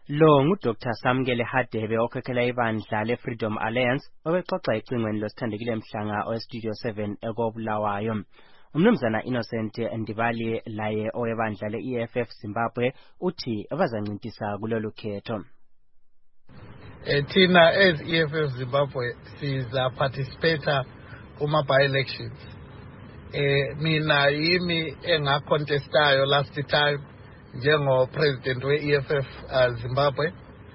Lo nguDr Samkele Hadebe okhokhela ibandla leFreedom Alliance obexoxa ecingweni losithandekile Mhlanga oweStudio 7 ekobulawayo. Umnumzana Innocent Ndibali laye owebandla leEFF Zimbabwe uthi abazancintisa kulolu khetho. Thina as EFF Zimbabwe siza participator kuma by-elections. Mina yimi engacontestayo last time njengo president we-EFF Zimbabwe.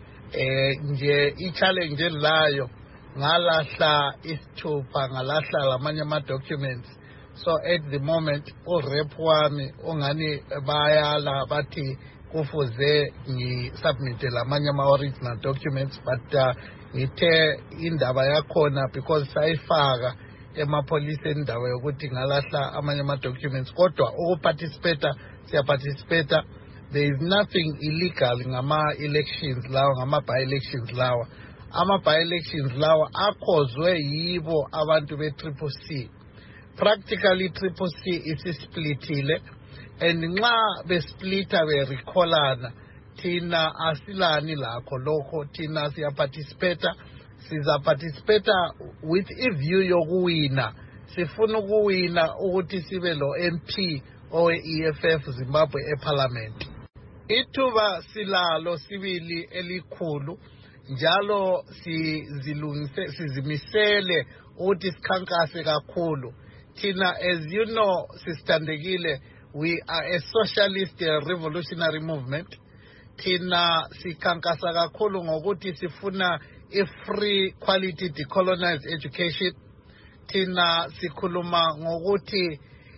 Nje i-challenge layo ngalahla isithupha ngalahla lamanye ama-documents. So at the moment urep wami ongani bayala bathi kufuze ngi-submit lamanye ama-original documents, but ngithe indaba yakhona because sayifaka emapoliseni indaba yokuthi ngalahla amanye ama-documents, kodwa ukuparticipate siyaparticipate. There is nothing illegal ngama-elections lawa, ngama-by-elections lawa. Ama-by-elections lawa akhozwe yibo abantu be-CCC. Practically CCC isisplitile, and nxa besplita berecallana thina asilani lakho lokho. Thina siyaparticipate, sizaparticipate with iview yokuwina. Sifuna ukuwina ukuthi sibe lo MP owe-EFF Zimbabwe eParliament. Ithuba silalo sibili elikhulu, njalo sizimisele ukuthi sikhankase kakhulu. Thina, as you know, sisithandekile, we are a socialist revolutionary movement. Thina sikhankasa kakhulu ngokuthi sifuna i-free quality decolonized education. Thina sikhuluma ngokuthi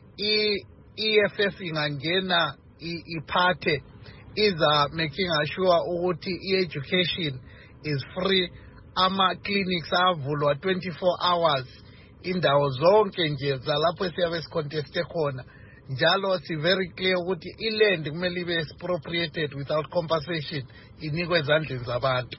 i-EFF ingangena iphathe iza making sure ukuthi i-education is free, ama-clinics avulwa 24 hours indawo zonke nje zalapho siyabe siconteste khona. Njalo si-very clear ukuthi i-land kumele ibe expropriated without compensation, inikwe ezandleni zabantu.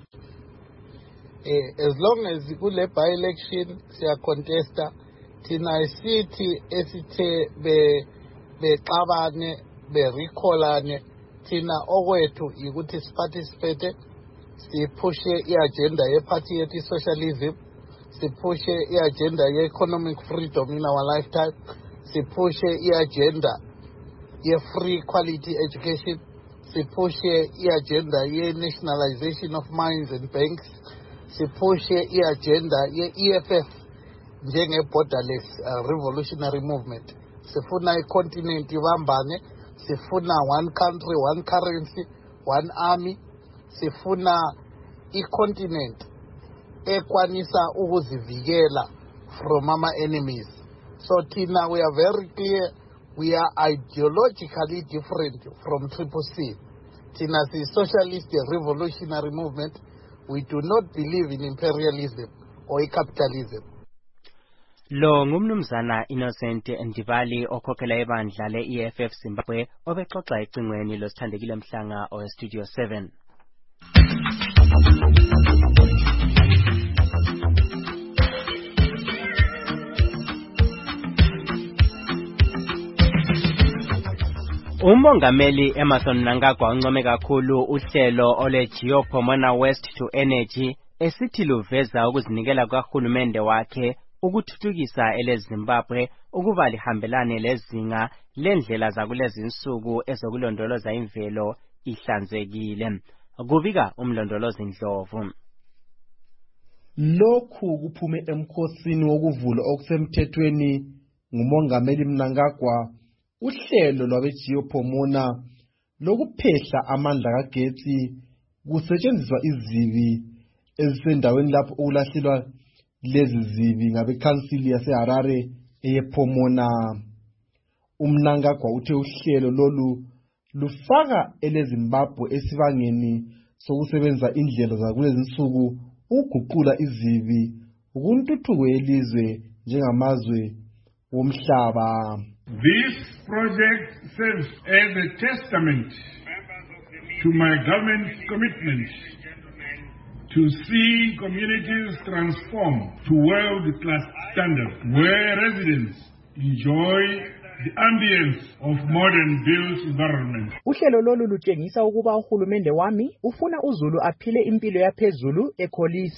As long as kule by-election siyacontesta, thina isithi esithe bexabane berecallane, thina okwethu ukuthi siparticipate, siphushe i-agenda ye-party yethi socialism, siphushe i-agenda ye-economic freedom in our lifetime, siphushe i-agenda ye-free quality education, siphushe i-agenda ye-nationalization of mines and banks, siphushe i-agenda ye-EFF njenge-borderless revolutionary movement. Sifuna i-continent ibambane, sifuna one country, one currency, one army, sifuna i-continent ekwanisa ukuzivikela from our enemies. So thina, we are very clear, we are ideologically different from CCC. Thina is socialist revolutionary movement. We do not believe in imperialism or capitalism. Lo ngumnumzana Innocent Ndibali okhokhela ibandla leEFF Zimbabwe obexoxa ecingweni losithandekile Mhlanga oweStudio 7. Umongameli Emmerson Mnangagwa uncome kakhulu uhlelo ole Geopomona West to Energy esithi luveza ukuzinikela kahulumende wakhe ukuthuthukisa eleZimbabwe ukuba lihambelane lezinga lendlela zakulezi insuku ezokulondoloza imvelo ihlanzekile. Kubika umlondolozi Ndlovu. Lokhu kuphume emkhosini wokuvula okusemthethweni ngumongameli Mnangagwa uhlelo lwabeGeopomona lokuphehla amandla kagetsi kusetshenziswa izibi ezisendaweni lapho ukulahlelwa lezi zibi ngabekhansili yaseHarare eyePomona. Mnangagwa uthe uhlelo lolu lufaka eleZimbabwe esibangeni sokusebenza indlela zakulezi insuku ukuguqula izibi ukuntuthuko yelizwe njengamazwe womhlaba. This project serves as a testament to my government's commitment to see communities transform to world-class standards, where residents enjoy the ambience of modern built government. Uhlelo lolu lutshengisa ukuba uhulumende wami ufuna uZulu aphile impilo yaphezulu ekholisa